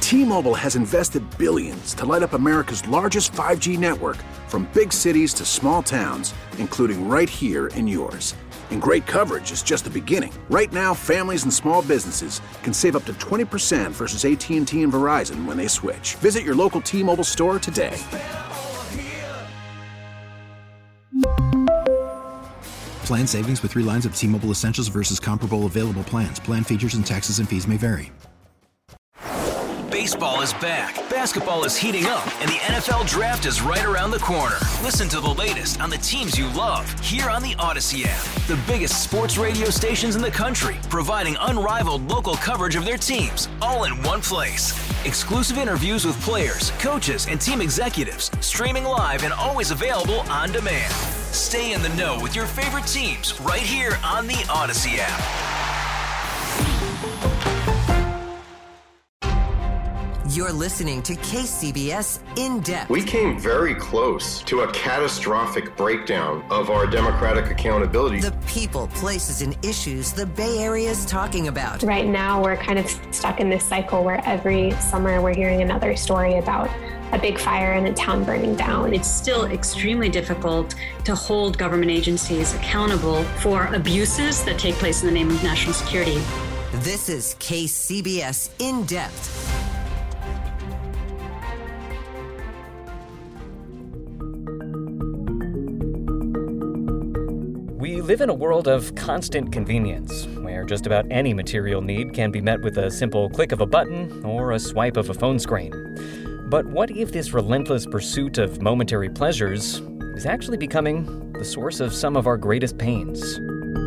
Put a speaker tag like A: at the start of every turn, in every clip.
A: T-Mobile has invested billions to light up America's largest 5G network, from big cities to small towns, including right here in yours. And great coverage is just the beginning. Right now, families and small businesses can save up to 20% versus AT&T and Verizon when they switch. Visit your local T-Mobile store today.
B: Plan savings with 3 lines of T-Mobile Essentials versus comparable available plans. Plan features and taxes and fees may vary.
C: Baseball is back, basketball is heating up, and the NFL Draft is right around the corner. Listen to the latest on the teams you love here on the Odyssey app. The biggest sports radio stations in the country, providing unrivaled local coverage of their teams, all in one place. Exclusive interviews with players, coaches, and team executives, streaming live and always available on demand. Stay in the know with your favorite teams right here on the Odyssey app.
D: You're listening to KCBS In Depth.
E: We came very close to a catastrophic breakdown of our democratic accountability.
D: The people, places, and issues the Bay Area is talking about.
F: Right now, we're kind of stuck in this cycle where every summer we're hearing another story about a big fire and a town burning down.
G: It's still extremely difficult to hold government agencies accountable for abuses that take place in the name of national security.
D: This is KCBS In Depth.
H: We live in a world of constant convenience, where just about any material need can be met with a simple click of a button or a swipe of a phone screen. But what if this relentless pursuit of momentary pleasures is actually becoming the source of some of our greatest pains?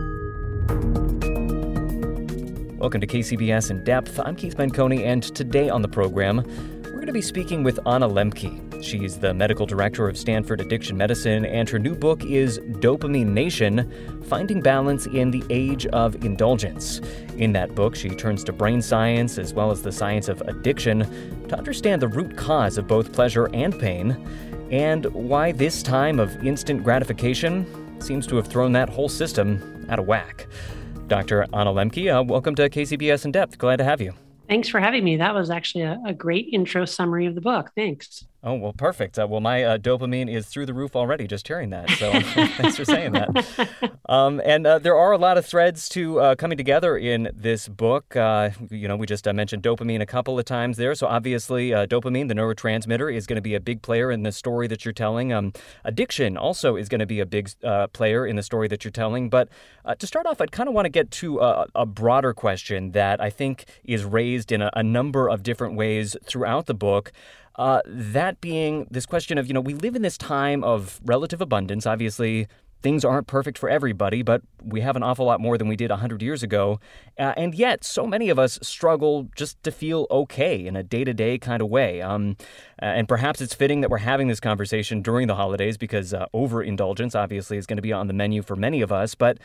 H: Welcome to KCBS In Depth. I'm Keith Menconi, and today on the program, we're going to be speaking with Anna Lembke. She's the medical director of Stanford Addiction Medicine, and her new book is Dopamine Nation: Finding Balance in the Age of Indulgence. In that book, she turns to brain science as well as the science of addiction to understand the root cause of both pleasure and pain, and why this time of instant gratification seems to have thrown that whole system out of whack. Dr. Anna Lembke, welcome to KCBS In Depth. Glad to have you.
I: Thanks for having me. That was actually a great intro summary of the book. Thanks.
H: Oh, well, perfect. Well, my dopamine is through the roof already just hearing that. So thanks for saying that. And there are a lot of threads to coming together in this book. We just mentioned dopamine a couple of times there. So obviously, dopamine, the neurotransmitter, is going to be a big player in the story that you're telling. Addiction also is going to be a big player in the story that you're telling. But to start off, I'd kind of want to get to a broader question that I think is raised in a number of different ways throughout the book. That being this question of, we live in this time of relative abundance. Obviously, things aren't perfect for everybody, but we have an awful lot more than we did 100 years ago. And yet, so many of us struggle just to feel okay in a day-to-day kind of way. And perhaps it's fitting that we're having this conversation during the holidays because overindulgence, obviously, is going to be on the menu for many of us. But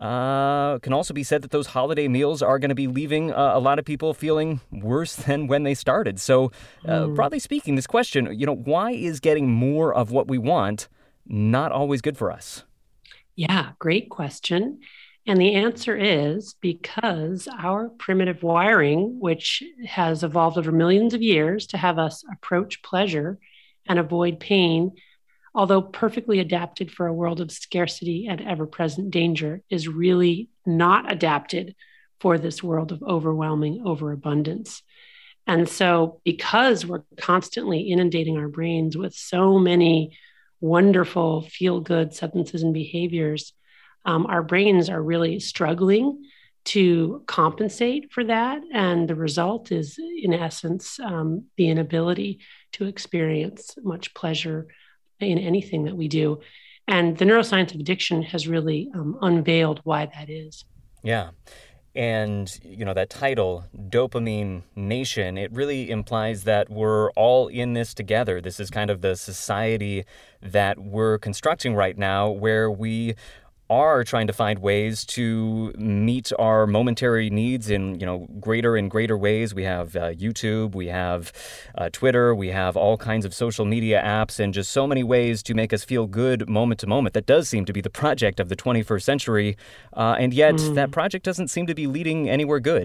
H: can also be said that those holiday meals are going to be leaving a lot of people feeling worse than when they started. So broadly speaking, this question, why is getting more of what we want not always good for us?
I: Yeah, great question. And the answer is because our primitive wiring, which has evolved over millions of years to have us approach pleasure and avoid pain, although perfectly adapted for a world of scarcity and ever-present danger, is really not adapted for this world of overwhelming overabundance. And so because we're constantly inundating our brains with so many wonderful feel-good substances and behaviors, our brains are really struggling to compensate for that. And the result is, in essence, the inability to experience much pleasure in anything that we do. And the neuroscience of addiction has really unveiled why that is.
H: Yeah. And, that title, Dopamine Nation, it really implies that we're all in this together. This is kind of the society that we're constructing right now, where we are trying to find ways to meet our momentary needs in, greater and greater ways. We have YouTube, we have Twitter, we have all kinds of social media apps, and just so many ways to make us feel good moment to moment. That does seem to be the project of the 21st century, and yet that project doesn't seem to be leading anywhere good.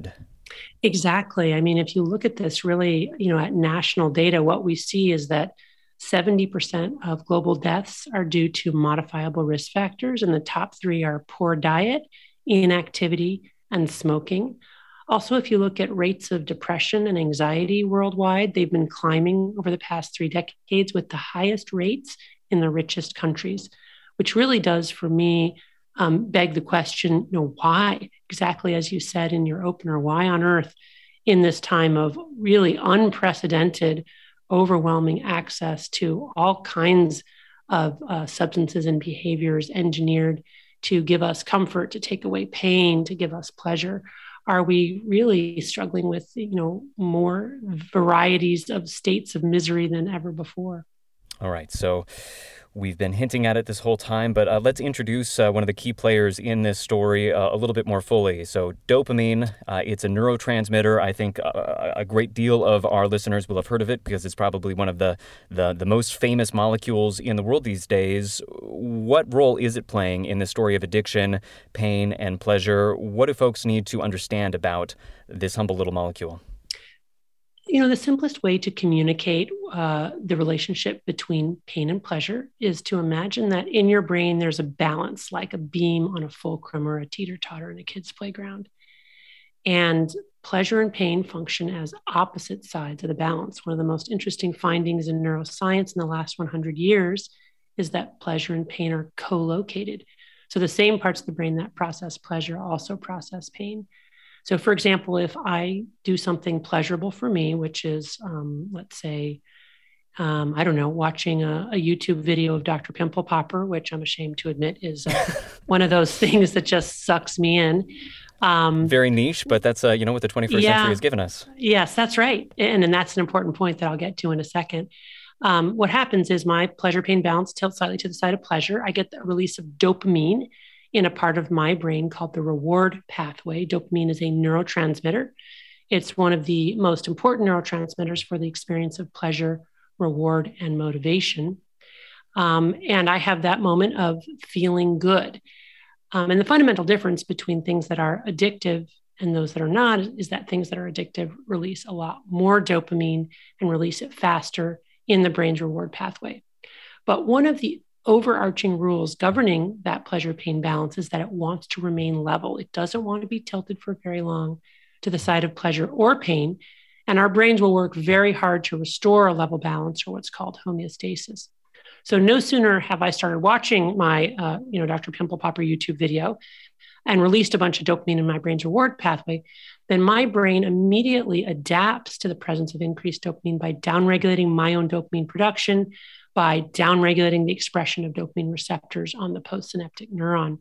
I: Exactly. I mean, if you look at this really, at national data, what we see is that 70% of global deaths are due to modifiable risk factors, and the top three are poor diet, inactivity, and smoking. Also, if you look at rates of depression and anxiety worldwide, they've been climbing over the past 3 decades with the highest rates in the richest countries, which really does, for me, beg the question, why? Exactly as you said in your opener, why on earth, in this time of really unprecedented, overwhelming access to all kinds of substances and behaviors engineered to give us comfort, to take away pain, to give us pleasure, are we really struggling with, more varieties of states of misery than ever before?
H: All right. So we've been hinting at it this whole time, but let's introduce one of the key players in this story a little bit more fully. So dopamine, it's a neurotransmitter. I think a great deal of our listeners will have heard of it because it's probably one of the most famous molecules in the world these days. What role is it playing in the story of addiction, pain, and pleasure? What do folks need to understand about this humble little molecule?
I: The simplest way to communicate the relationship between pain and pleasure is to imagine that in your brain, there's a balance, like a beam on a fulcrum or a teeter-totter in a kid's playground. And pleasure and pain function as opposite sides of the balance. One of the most interesting findings in neuroscience in the last 100 years is that pleasure and pain are co-located. So the same parts of the brain that process pleasure also process pain. So, for example, if I do something pleasurable for me, which is, let's say, watching a YouTube video of Dr. Pimple Popper, which I'm ashamed to admit is one of those things that just sucks me in.
H: Very niche, but that's, what the 21st century has given us.
I: Yes, that's right. And that's an important point that I'll get to in a second. What happens is my pleasure-pain balance tilts slightly to the side of pleasure. I get the release of dopamine in a part of my brain called the reward pathway. Dopamine is a neurotransmitter. It's one of the most important neurotransmitters for the experience of pleasure, reward, and motivation. And I have that moment of feeling good. And the fundamental difference between things that are addictive and those that are not is that things that are addictive release a lot more dopamine and release it faster in the brain's reward pathway. But one of the overarching rules governing that pleasure-pain balance is that it wants to remain level. It doesn't want to be tilted for very long to the side of pleasure or pain. And our brains will work very hard to restore a level balance, or what's called homeostasis. So no sooner have I started watching my, Dr. Pimple Popper YouTube video and released a bunch of dopamine in my brain's reward pathway, then my brain immediately adapts to the presence of increased dopamine by downregulating my own dopamine production, by downregulating the expression of dopamine receptors on the postsynaptic neuron.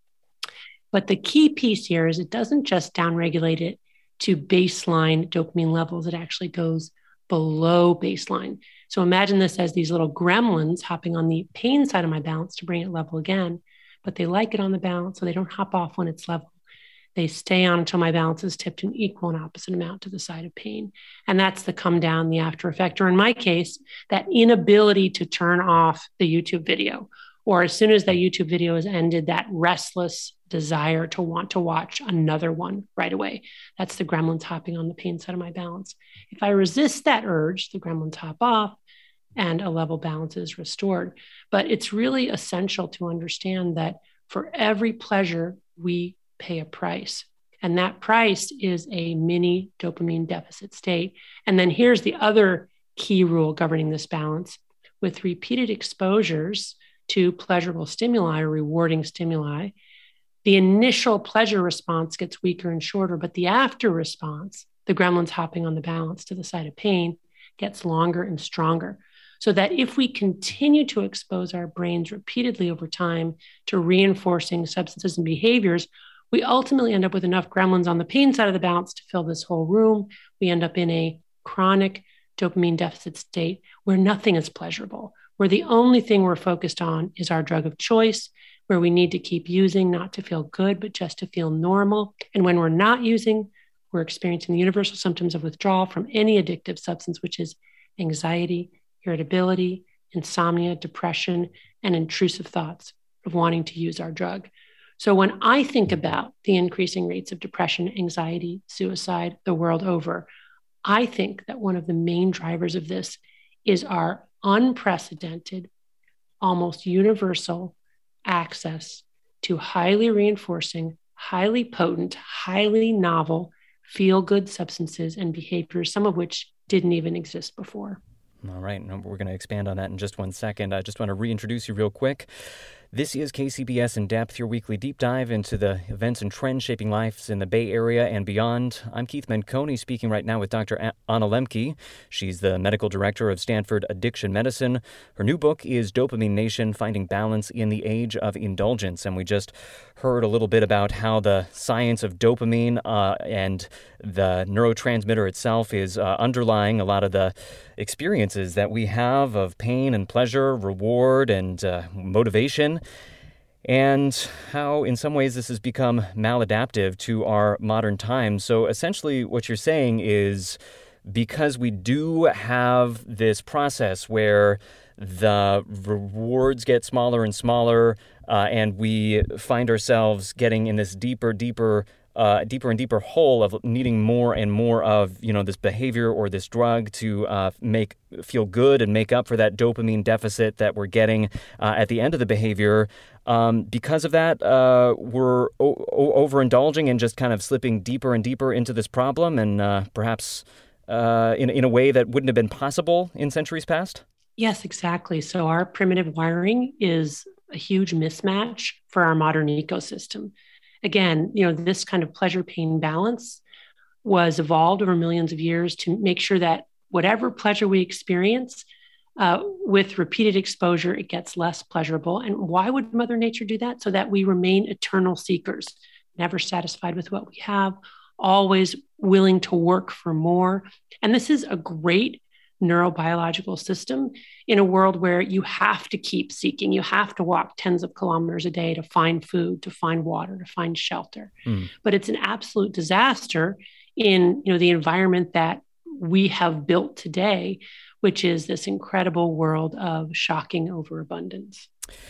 I: But the key piece here is it doesn't just downregulate it to baseline dopamine levels, it actually goes below baseline. So imagine this as these little gremlins hopping on the pain side of my balance to bring it level again, but they like it on the balance, so they don't hop off when it's level. They stay on until my balance is tipped an equal and opposite amount to the side of pain. And that's the come down, the after effect, or in my case, that inability to turn off the YouTube video, or as soon as that YouTube video is ended, that restless desire to want to watch another one right away. That's the gremlins hopping on the pain side of my balance. If I resist that urge, the gremlins hop off and a level balance is restored. But it's really essential to understand that for every pleasure, we pay a price. And that price is a mini dopamine deficit state. And then here's the other key rule governing this balance. With repeated exposures to pleasurable stimuli or rewarding stimuli, the initial pleasure response gets weaker and shorter, but the after response, the gremlins hopping on the balance to the side of pain, gets longer and stronger. So that if we continue to expose our brains repeatedly over time to reinforcing substances and behaviors, we ultimately end up with enough gremlins on the pain side of the balance to fill this whole room. We end up in a chronic dopamine deficit state where nothing is pleasurable, where the only thing we're focused on is our drug of choice, where we need to keep using not to feel good, but just to feel normal. And when we're not using, we're experiencing the universal symptoms of withdrawal from any addictive substance, which is anxiety, irritability, insomnia, depression, and intrusive thoughts of wanting to use our drug. So when I think about the increasing rates of depression, anxiety, suicide the world over, I think that one of the main drivers of this is our unprecedented, almost universal access to highly reinforcing, highly potent, highly novel feel-good substances and behaviors, some of which didn't even exist before.
H: All right, we're going to expand on that in just one second. I just want to reintroduce you real quick. This is KCBS In Depth, your weekly deep dive into the events and trends shaping lives in the Bay Area and beyond. I'm Keith Menconi, speaking right now with Dr. Anna Lembke. She's the medical director of Stanford Addiction Medicine. Her new book is Dopamine Nation, Finding Balance in the Age of Indulgence. And we just heard a little bit about how the science of dopamine and the neurotransmitter itself is underlying a lot of the experiences that we have of pain and pleasure, reward and motivation, and how in some ways this has become maladaptive to our modern times. So essentially what you're saying is, because we do have this process where the rewards get smaller and smaller, and we find ourselves getting in this deeper and deeper hole of needing more and more of, this behavior or this drug to feel good and make up for that dopamine deficit that we're getting at the end of the behavior. Because of that, we're overindulging and just kind of slipping deeper and deeper into this problem, and perhaps in a way that wouldn't have been possible in centuries past?
I: Yes, exactly. So our primitive wiring is a huge mismatch for our modern ecosystem. Again, this kind of pleasure-pain balance was evolved over millions of years to make sure that whatever pleasure we experience, with repeated exposure, it gets less pleasurable. And why would Mother Nature do that? So that we remain eternal seekers, never satisfied with what we have, always willing to work for more. And this is a great neurobiological system in a world where you have to keep seeking. You have to walk tens of kilometers a day to find food, to find water, to find shelter. But it's an absolute disaster in the environment that we have built today, which is this incredible world of shocking overabundance.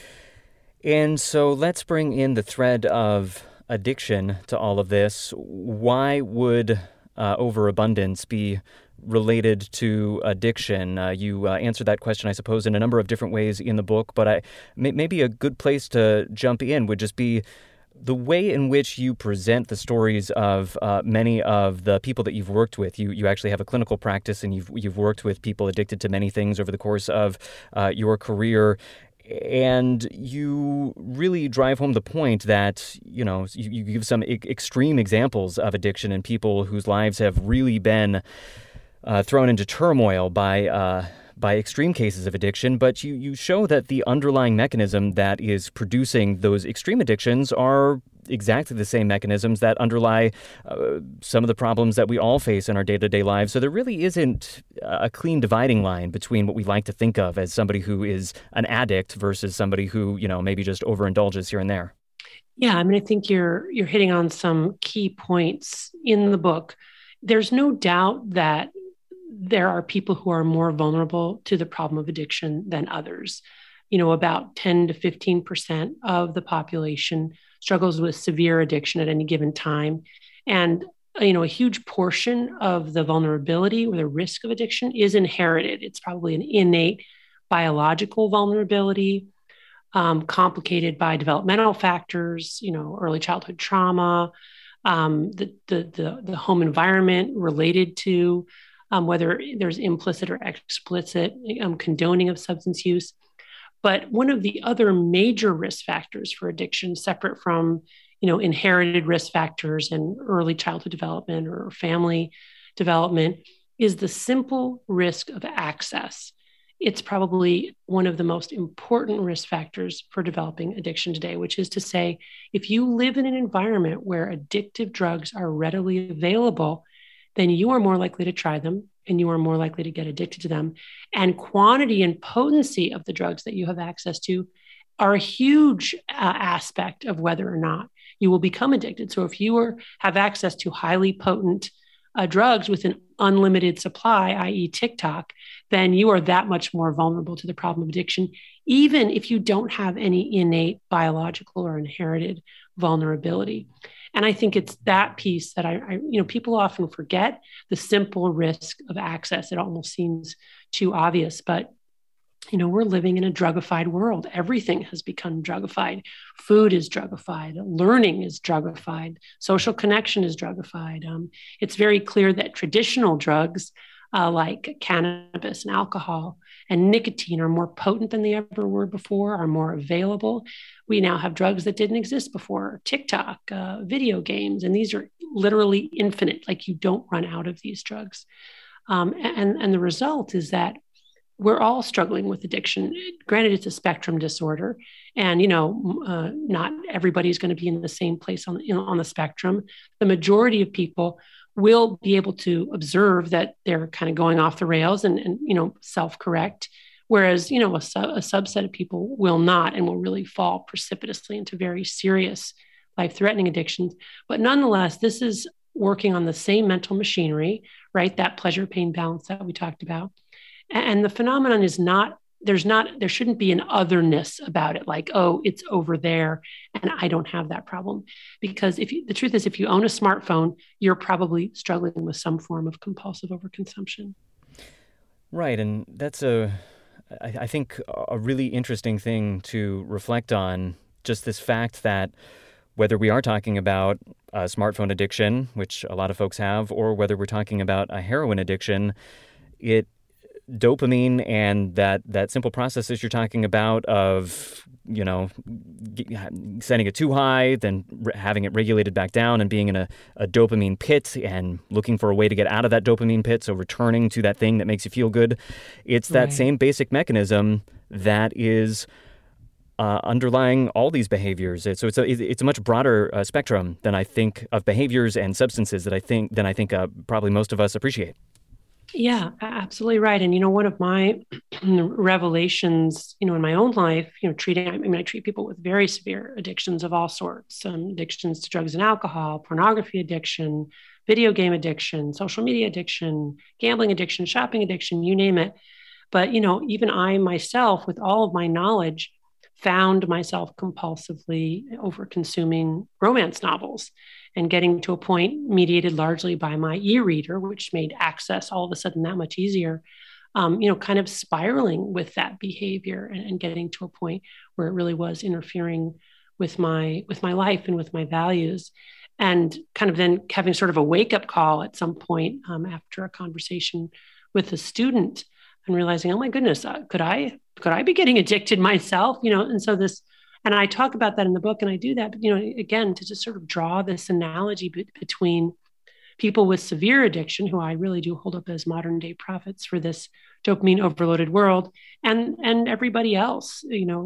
H: And so let's bring in the thread of addiction to all of this. Why would overabundance be related to addiction? You answer that question, I suppose, in a number of different ways in the book, but maybe a good place to jump in would just be the way in which you present the stories of many of the people that you've worked with. You actually have a clinical practice, and you've worked with people addicted to many things over the course of your career. And you really drive home the point that, you give some extreme examples of addiction and people whose lives have really been thrown into turmoil by extreme cases of addiction, but you show that the underlying mechanism that is producing those extreme addictions are exactly the same mechanisms that underlie some of the problems that we all face in our day-to-day lives. So there really isn't a clean dividing line between what we like to think of as somebody who is an addict versus somebody who, maybe just overindulges here and there.
I: Yeah, I think you're hitting on some key points in the book. There's no doubt that there are people who are more vulnerable to the problem of addiction than others. About 10 to 15% of the population struggles with severe addiction at any given time. And, a huge portion of the vulnerability or the risk of addiction is inherited. It's probably an innate biological vulnerability, complicated by developmental factors, early childhood trauma, the home environment related to whether there's implicit or explicit condoning of substance use. But one of the other major risk factors for addiction, separate from, inherited risk factors and early childhood development or family development, is the simple risk of access. It's probably one of the most important risk factors for developing addiction today, which is to say, if you live in an environment where addictive drugs are readily available, then you are more likely to try them and you are more likely to get addicted to them. And quantity and potency of the drugs that you have access to are a huge aspect of whether or not you will become addicted. So if you have access to highly potent drugs with an unlimited supply, i.e. TikTok, then you are that much more vulnerable to the problem of addiction, even if you don't have any innate biological or inherited vulnerability. And I think it's that piece that I people often forget the simple risk of access. It almost seems too obvious, but we're living in a drugified world. Everything has become drugified. Food is drugified. Learning is drugified. Social connection is drugified. It's very clear that traditional drugs like cannabis and alcohol and nicotine are more potent than they ever were before, are more available. We now have drugs that didn't exist before, TikTok, video games, and these are literally infinite. Like, you don't run out of these drugs. And the result is that we're all struggling with addiction. Granted, it's a spectrum disorder, and not everybody's going to be in the same place on the spectrum. The majority of people will be able to observe that they're kind of going off the rails and self-correct, whereas a subset of people will not and will really fall precipitously into very serious life-threatening addictions. But nonetheless, this is working on the same mental machinery, right? That pleasure-pain balance that we talked about. And the phenomenon is there shouldn't be an otherness about it, like, oh, it's over there and I don't have that problem. Because the truth is, if you own a smartphone, you're probably struggling with some form of compulsive overconsumption.
H: Right. And that's I think, a really interesting thing to reflect on, just this fact that whether we are talking about a smartphone addiction, which a lot of folks have, or whether we're talking about a heroin addiction, dopamine and that simple process that you're talking about of, setting it too high, then having it regulated back down and being in a dopamine pit and looking for a way to get out of that dopamine pit, so returning to that thing that makes you feel good. It's that same basic mechanism that is underlying all these behaviors. It's a much broader spectrum than I think of behaviors and substances than I think probably most of us appreciate.
I: Yeah, absolutely right. And, one of my revelations, in my own life, I treat people with very severe addictions of all sorts, addictions to drugs and alcohol, pornography addiction, video game addiction, social media addiction, gambling addiction, shopping addiction, you name it. But, even I myself, with all of my knowledge, found myself compulsively over-consuming romance novels and getting to a point mediated largely by my e-reader, which made access all of a sudden that much easier, kind of spiraling with that behavior and getting to a point where it really was interfering with my life and with my values. And kind of then having sort of a wake-up call at some point after a conversation with a student and realizing, oh my goodness, could I be getting addicted myself? And so and I talk about that in the book, and I do that, again, to just sort of draw this analogy between people with severe addiction, who I really do hold up as modern day prophets for this dopamine overloaded world, and everybody else,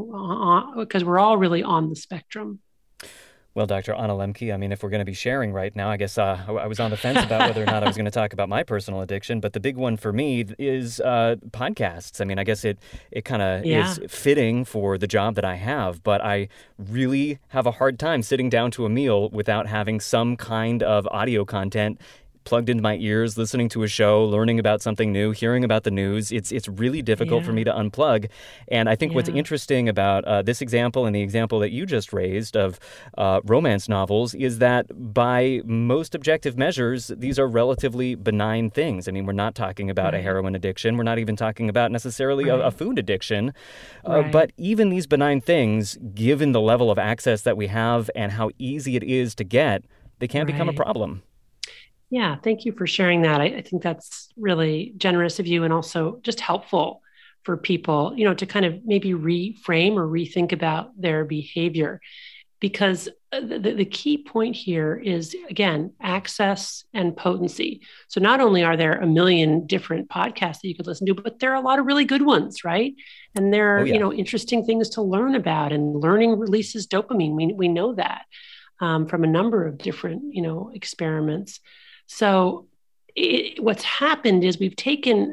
I: because we're all really on the spectrum.
H: Well, Dr. Anna Lembke, if we're going to be sharing right now, I guess I was on the fence about whether or not I was going to talk about my personal addiction, but the big one for me is podcasts. I guess it kind of is fitting for the job that I have, but I really have a hard time sitting down to a meal without having some kind of audio content plugged into my ears, listening to a show, learning about something new, hearing about the news. It's really difficult for me to unplug. And I think what's interesting about this example and the example that you just raised of romance novels is that by most objective measures, these are relatively benign things. We're not talking about a heroin addiction. We're not even talking about necessarily a food addiction. But even these benign things, given the level of access that we have and how easy it is to get, they can become a problem.
I: Yeah, thank you for sharing that. I think that's really generous of you, and also just helpful for people, to kind of maybe reframe or rethink about their behavior. Because the key point here is, again, access and potency. So not only are there a million different podcasts that you could listen to, but there are a lot of really good ones, right? And there are, interesting things to learn about, and learning releases dopamine. We know that from a number of different, experiments. So what's happened is we've taken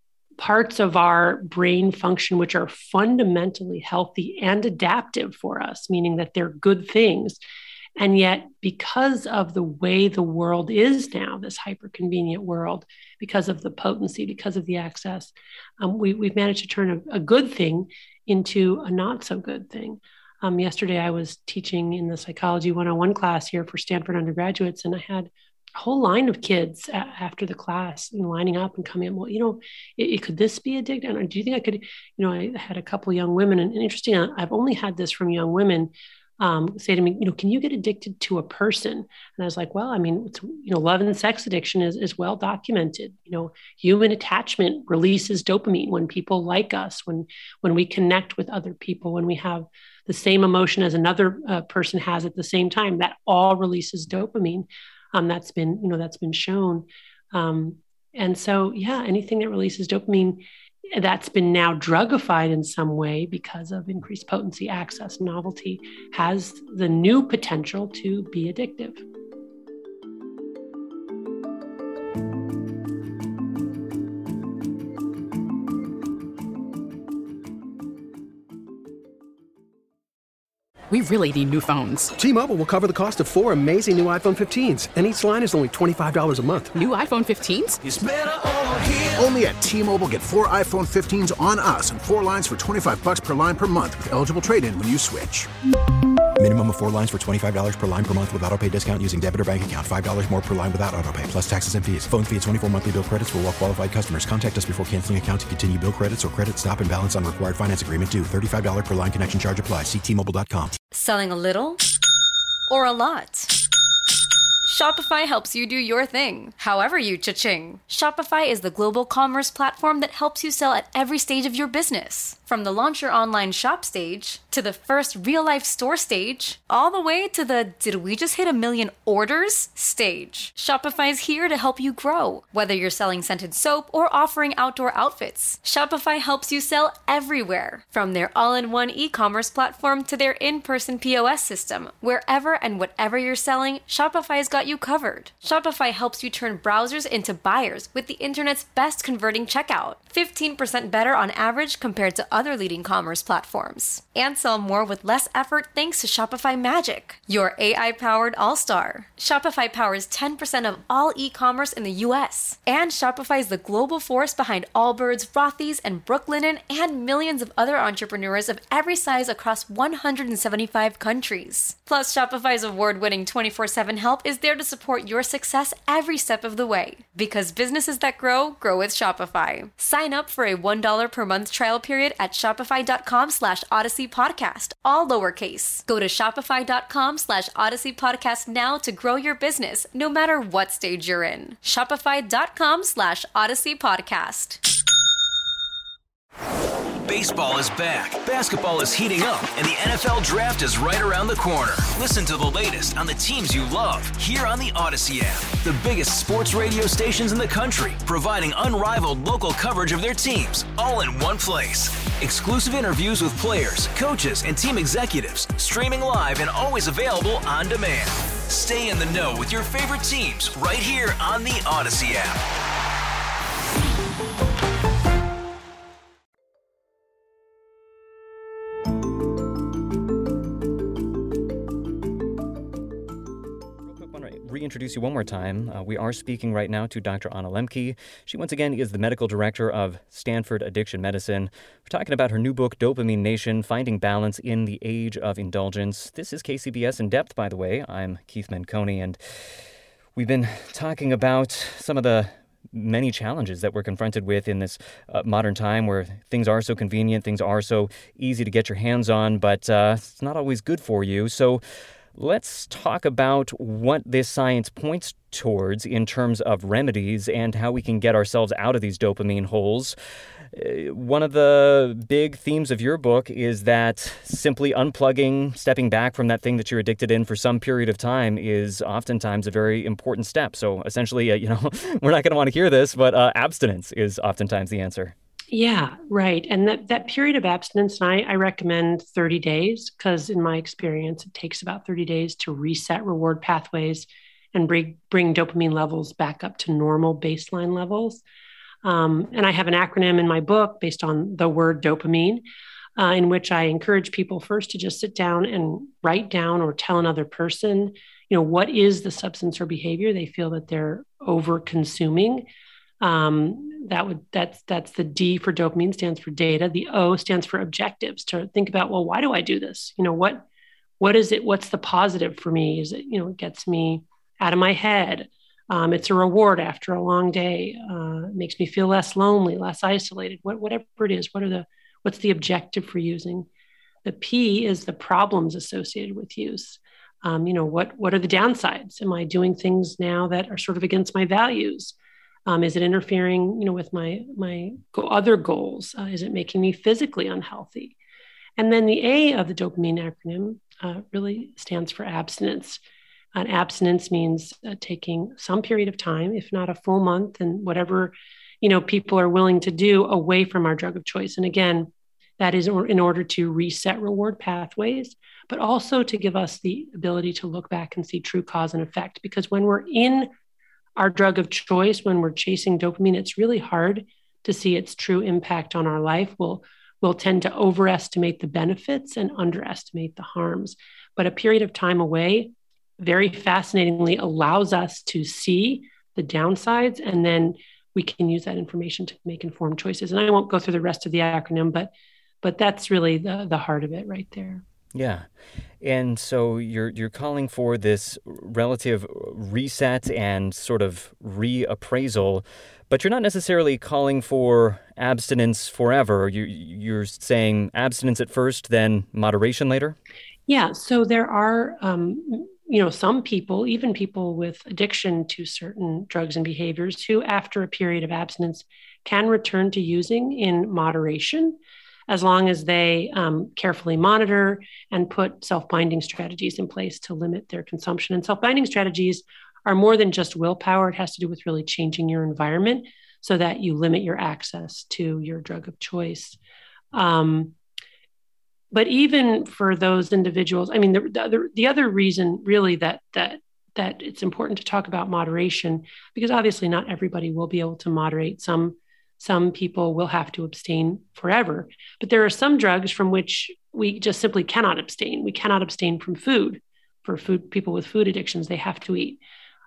I: parts of our brain function, which are fundamentally healthy and adaptive for us, meaning that they're good things. And yet, because of the way the world is now, this hyper-convenient world, because of the potency, because of the access, we've managed to turn a good thing into a not so good thing. Yesterday, I was teaching in the Psychology 101 class here for Stanford undergraduates, and I had a whole line of kids after the class, lining up and coming up. Well, could this be addictive? And do you think I could? I had a couple young women, and interesting, I've only had this from young women say to me, can you get addicted to a person? And I was like, well, love and sex addiction is well documented. Human attachment releases dopamine when people like us, when we connect with other people, when we have the same emotion as another person has at the same time, that all releases dopamine. That's been shown. And so, anything that releases dopamine that's been now drugified in some way because of increased potency, access, novelty, has the new potential to be addictive.
J: We really need new phones.
K: T-Mobile will cover the cost of 4 amazing new iPhone 15s, and each line is only $25 a month.
J: New iPhone 15s?
A: It's better over here. Only at T-Mobile, get 4 iPhone 15s on us and 4 lines for $25 per line per month with eligible trade-in when you switch.
B: Minimum of 4 lines for $25 per line per month with autopay discount using debit or bank account. $5 more per line without autopay, plus taxes and fees. Phone fee at 24 monthly bill credits for well-qualified customers. Contact us before canceling account to continue bill credits or credit stop and balance on required finance agreement due. $35 per line connection charge applies. See T-Mobile.com.
L: Selling a little or a lot? Shopify helps you do your thing, however you cha-ching. Shopify is the global commerce platform that helps you sell at every stage of your business. From the launch your online shop stage, to the first real-life store stage, all the way to the did we just hit 1 million orders stage. Shopify's here to help you grow. Whether you're selling scented soap or offering outdoor outfits, Shopify helps you sell everywhere. From their all-in-one e-commerce platform to their in-person POS system, wherever and whatever you're selling, Shopify's got you covered. Shopify helps you turn browsers into buyers with the internet's best converting checkout. 15% better on average compared to other leading commerce platforms. And sell more with less effort thanks to Shopify Magic, your AI-powered all-star. Shopify powers 10% of all e-commerce in the US. And Shopify is the global force behind Allbirds, Rothy's, and Brooklinen, and millions of other entrepreneurs of every size across 175 countries. Plus, Shopify's award-winning 24/7 help is there to support your success every step of the way. Because businesses that grow with Shopify. Sign up for a $1 per month trial period at shopify.com/Odyssey Podcast, all lowercase. Go to shopify.com/Odyssey Podcast now to grow your business, no matter what stage you're in. Shopify.com/Odyssey Podcast.
C: Baseball is back, basketball is heating up, and the NFL Draft is right around the corner. Listen to the latest on the teams you love here on the Odyssey app. The biggest sports radio stations in the country, providing unrivaled local coverage of their teams, all in one place. Exclusive interviews with players, coaches, and team executives, streaming live and always available on demand. Stay in the know with your favorite teams right here on the Odyssey app.
H: Reintroduce you one more time. We are speaking right now to Dr. Anna Lembke. She once again is the medical director of Stanford Addiction Medicine. We're talking about her new book, Dopamine Nation, Finding Balance in the Age of Indulgence. This is KCBS In Depth, by the way. I'm Keith Menconi, and we've been talking about some of the many challenges that we're confronted with in this modern time where things are so convenient, things are so easy to get your hands on, but it's not always good for you. So let's talk about what this science points towards in terms of remedies and how we can get ourselves out of these dopamine holes. One of the big themes of your book is that simply unplugging, stepping back from that thing that you're addicted in for some period of time is oftentimes a very important step. So essentially, we're not going to want to hear this, but abstinence is oftentimes the answer.
I: Yeah, right. And that period of abstinence, and I recommend 30 days because in my experience, it takes about 30 days to reset reward pathways and bring dopamine levels back up to normal baseline levels. And I have an acronym in my book based on the word dopamine, in which I encourage people first to just sit down and write down or tell another person, what is the substance or behavior they feel that they're over consuming. That's the D for dopamine, stands for data. The O stands for objectives, to think about, well, why do I do this? What is it? What's the positive for me? Is it, it gets me out of my head. It's a reward after a long day. It makes me feel less lonely, less isolated. Whatever it is, what's the objective for using? The P is the problems associated with use. What are the downsides? Am I doing things now that are sort of against my values? Is it interfering, with my other goals? Is it making me physically unhealthy? And then the A of the dopamine acronym really stands for abstinence. And abstinence means taking some period of time, if not a full month, and whatever, people are willing to do away from our drug of choice. And again, that is in order to reset reward pathways, but also to give us the ability to look back and see true cause and effect. Because when we're in our drug of choice, when we're chasing dopamine, it's really hard to see its true impact on our life. We'll tend to overestimate the benefits and underestimate the harms. But a period of time away, very fascinatingly, allows us to see the downsides, and then we can use that information to make informed choices. And I won't go through the rest of the acronym, but that's really the heart of it right there.
H: Yeah. And so you're calling for this relative reset and sort of reappraisal, but you're not necessarily calling for abstinence forever. You're saying abstinence at first, then moderation later?
I: Yeah. So there are, some people, even people with addiction to certain drugs and behaviors, who after a period of abstinence can return to using in moderation, as long as they carefully monitor and put self-binding strategies in place to limit their consumption. And self-binding strategies are more than just willpower. It has to do with really changing your environment so that you limit your access to your drug of choice. But even for those individuals, the other reason really that it's important to talk about moderation, because obviously not everybody will be able to moderate. Some people will have to abstain forever, but there are some drugs from which we just simply cannot abstain. We cannot abstain from food. For people with food addictions, they have to eat.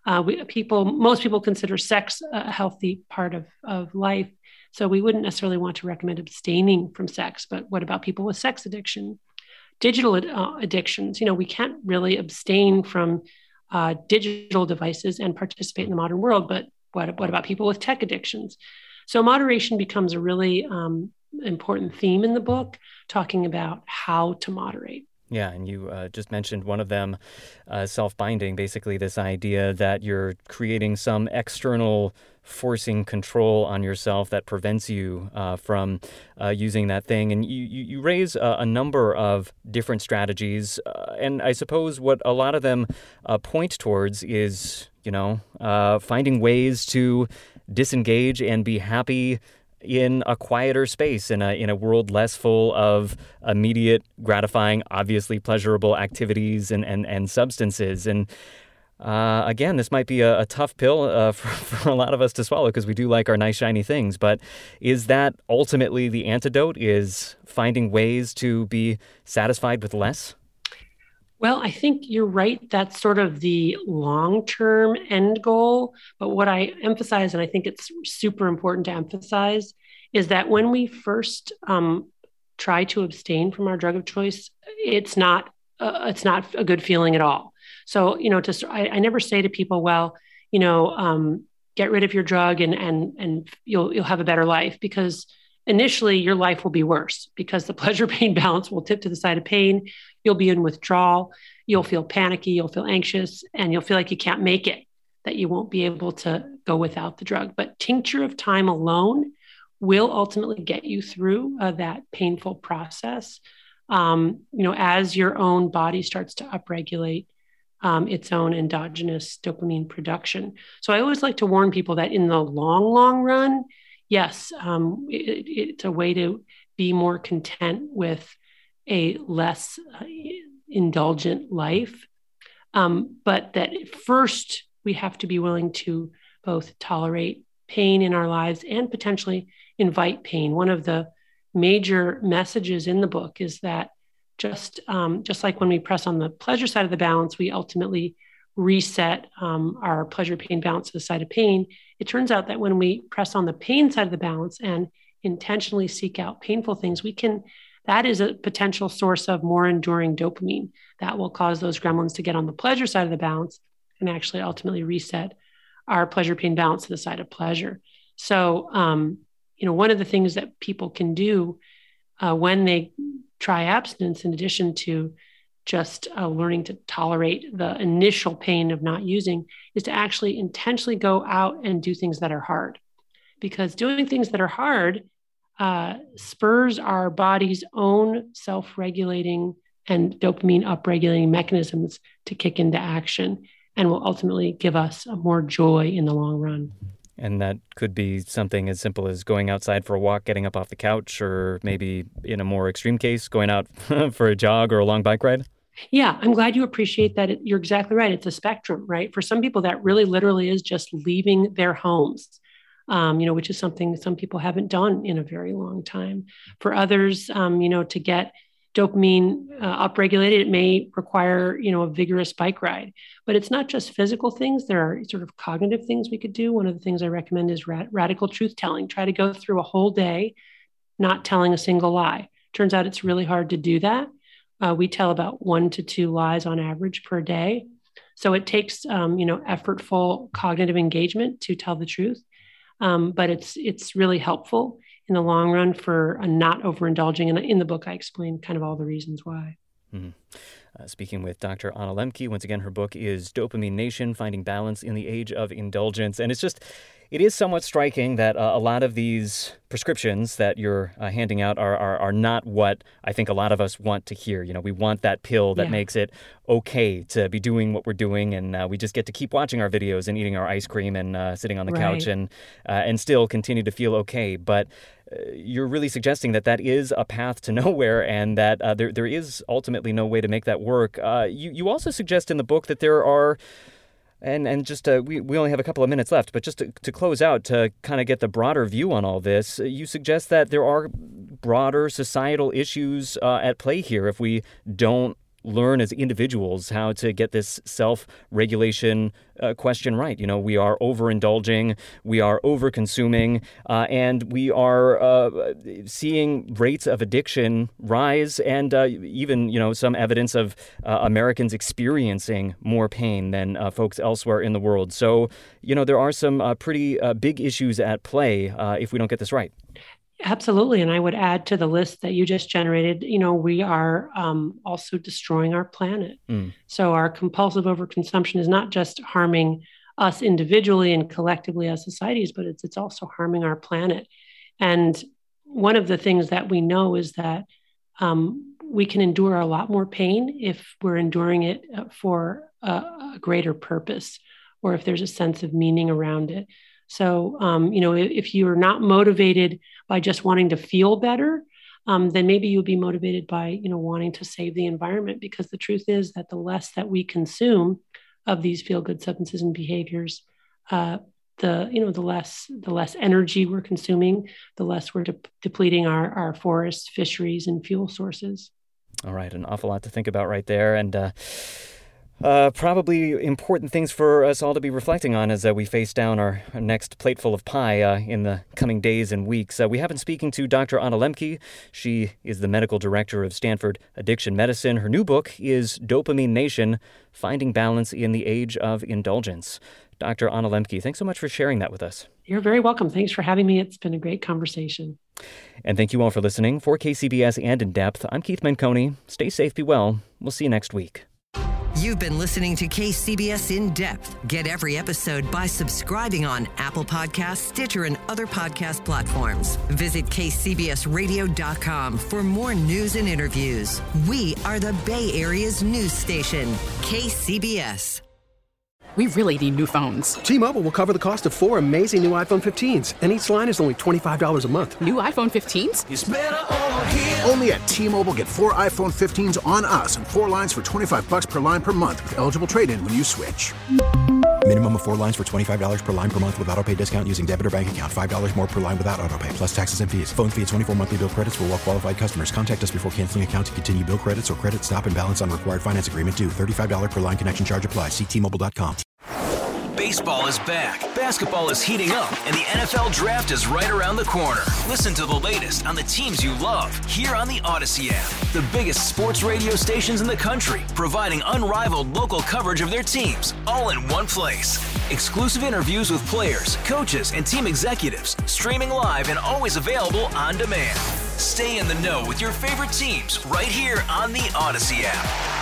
I: Most people consider sex a healthy part of life, so we wouldn't necessarily want to recommend abstaining from sex. But what about people with sex addiction? Digital addictions, we can't really abstain from digital devices and participate in the modern world, but what about people with tech addictions? So moderation becomes a really important theme in the book, talking about how to moderate.
H: Yeah, and you just mentioned one of them, self-binding, basically this idea that you're creating some external forcing control on yourself that prevents you from using that thing. And you raise a number of different strategies, and I suppose what a lot of them point towards is, finding ways to disengage and be happy in a quieter space, in a world less full of immediate, gratifying, obviously pleasurable activities and substances. And again, this might be a tough pill for a lot of us to swallow, because we do like our nice, shiny things. But is that ultimately the antidote, is finding ways to be satisfied with less?
I: Well, I think you're right. That's sort of the long-term end goal. But what I emphasize, and I think it's super important to emphasize, is that when we first try to abstain from our drug of choice, it's not a good feeling at all. So, I never say to people, well, get rid of your drug and you'll have a better life, because initially your life will be worse, because the pleasure-pain balance will tip to the side of pain. You'll be in withdrawal. You'll feel panicky. You'll feel anxious, and you'll feel like you can't make it, that you won't be able to go without the drug. But tincture of time alone will ultimately get you through that painful process. As your own body starts to upregulate its own endogenous dopamine production. So I always like to warn people that in the long run, yes, it's a way to be more content with a less indulgent life. But that first, we have to be willing to both tolerate pain in our lives and potentially invite pain. One of the major messages in the book is that just like when we press on the pleasure side of the balance, we ultimately reset our pleasure-pain balance to the side of pain, it turns out that when we press on the pain side of the balance and intentionally seek out painful things, that is a potential source of more enduring dopamine that will cause those gremlins to get on the pleasure side of the balance and actually ultimately reset our pleasure-pain balance to the side of pleasure. So, one of the things that people can do when they try abstinence, in addition to just learning to tolerate the initial pain of not using, is to actually intentionally go out and do things that are hard. Because doing things that are hard spurs our body's own self-regulating and dopamine upregulating mechanisms to kick into action, and will ultimately give us more joy in the long run.
H: And that could be something as simple as going outside for a walk, getting up off the couch, or maybe in a more extreme case, going out for a jog or a long bike ride?
I: Yeah, I'm glad you appreciate that. You're exactly right. It's a spectrum, right? For some people, that really literally is just leaving their homes, which is something some people haven't done in a very long time. For others, to get dopamine upregulated, it may require, a vigorous bike ride. But it's not just physical things. There are sort of cognitive things we could do. One of the things I recommend is radical truth telling. Try to go through a whole day not telling a single lie. Turns out it's really hard to do that. We tell about 1 to 2 lies on average per day. So it takes, effortful cognitive engagement to tell the truth. But it's really helpful in the long run for not overindulging. And in the book, I explain kind of all the reasons why.
H: Mm-hmm. Speaking with Dr. Anna Lembke, once again, her book is Dopamine Nation, Finding Balance in the Age of Indulgence. And it is somewhat striking that a lot of these prescriptions that you're handing out are not what I think a lot of us want to hear. We want that pill that makes it okay to be doing what we're doing, and we just get to keep watching our videos and eating our ice cream and sitting on the couch and still continue to feel okay. But you're really suggesting that is a path to nowhere, and that there is ultimately no way to make that work. You also suggest in the book that there are, and just we only have a couple of minutes left, but just to close out, to kind of get the broader view on all this, you suggest that there are broader societal issues at play here if we don't learn as individuals how to get this self-regulation question right. We are overindulging, we are overconsuming, and we are seeing rates of addiction rise, and even, some evidence of Americans experiencing more pain than folks elsewhere in the world. So, there are some pretty big issues at play if we don't get this right.
I: Absolutely. And I would add to the list that you just generated, we are also destroying our planet. So our compulsive overconsumption is not just harming us individually and collectively as societies, but it's also harming our planet. And one of the things that we know is that we can endure a lot more pain if we're enduring it for a greater purpose, or if there's a sense of meaning around it. So, if you're not motivated by just wanting to feel better, then maybe you'll be motivated by, wanting to save the environment, because the truth is that the less that we consume of these feel-good substances and behaviors, the less energy we're consuming, the less we're depleting our forests, fisheries, and fuel sources.
H: All right. An awful lot to think about right there. And probably important things for us all to be reflecting on as we face down our next plateful of pie in the coming days and weeks. We have been speaking to Dr. Anna Lembke. She is the medical director of Stanford Addiction Medicine. Her new book is Dopamine Nation, Finding Balance in the Age of Indulgence. Dr. Anna Lembke, thanks so much for sharing that with us.
I: You're very welcome. Thanks for having me. It's been a great conversation.
H: And thank you all for listening. For KCBS and In Depth, I'm Keith Menconi. Stay safe, be well. We'll see you next week.
D: You've been listening to KCBS In Depth. Get every episode by subscribing on Apple Podcasts, Stitcher, and other podcast platforms. Visit kcbsradio.com for more news and interviews. We are the Bay Area's news station, KCBS.
J: We really need new phones.
K: T-Mobile will cover the cost of 4 amazing new iPhone 15s, and each line is only $25 a month.
J: New iPhone 15s?
A: It's better over here. Only at T-Mobile, get 4 iPhone 15s on us and 4 lines for $25 per line per month with eligible trade-in when you switch.
B: Minimum of 4 lines for $25 per line per month with autopay discount using debit or bank account. $5 more per line without autopay, plus taxes and fees. Phone fee at 24 monthly bill credits for well-qualified customers. Contact us before canceling account to continue bill credits or credit stop and balance on required finance agreement due. $35 per line connection charge applies. See T-Mobile.com.
C: Baseball is back, basketball is heating up, and the NFL Draft is right around the corner. Listen to the latest on the teams you love here on the Odyssey app. The biggest sports radio stations in the country, providing unrivaled local coverage of their teams, all in one place. Exclusive interviews with players, coaches, and team executives, streaming live and always available on demand. Stay in the know with your favorite teams right here on the Odyssey app.